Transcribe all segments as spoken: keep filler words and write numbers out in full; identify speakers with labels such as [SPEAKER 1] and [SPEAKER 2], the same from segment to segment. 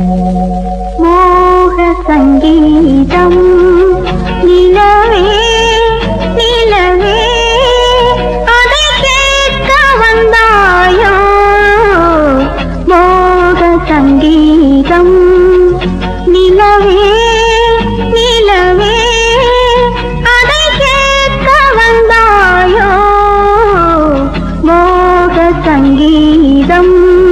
[SPEAKER 1] மோக சங்கீதம் நிலவே நிலவே அதை கேட்க வந்தாயோ மோக சங்கீதம் நிலவே நிலவே அதை கேட்க வந்தாயோ மோக சங்கீதம்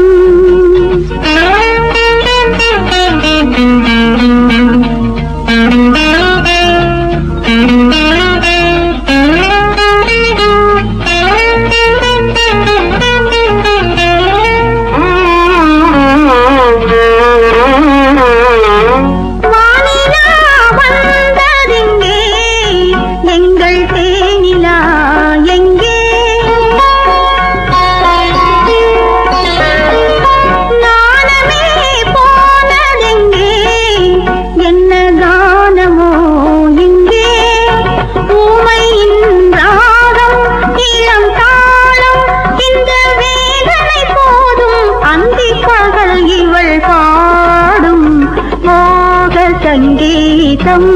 [SPEAKER 1] சங்கீதம்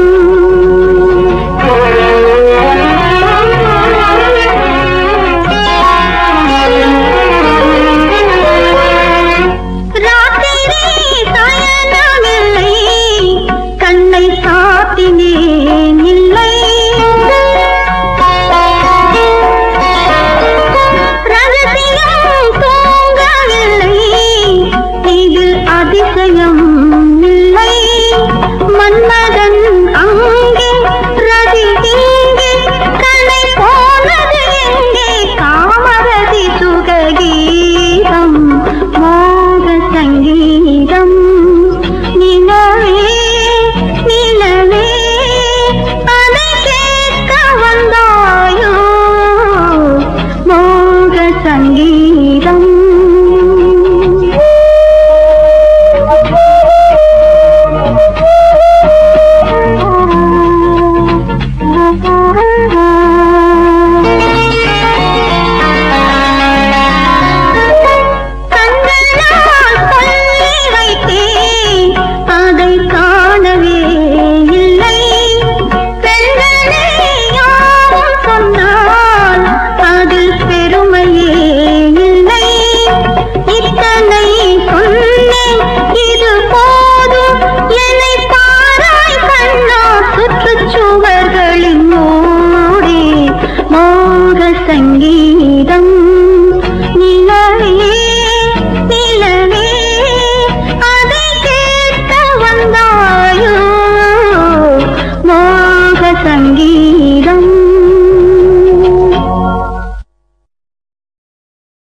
[SPEAKER 1] ராத்திரி சயனமில்லை கண்ணை சாத்தினேன் இல்லை ரகசியம் தூங்கவில்லை இதில் அதிசயம் இல்லை மன்மதன் அங்கே ரதி இங்கே கலை போனது எங்கே காமரதி சுககீதம் மோக சங்கீதம் நிலவே நிலவே அதை கேட்க வந்தாயோ மோக சங்கீதம் சங்கீதம் நிலவே நிலவே அதை கேட்க வந்தாயோ மோக சங்கீதம்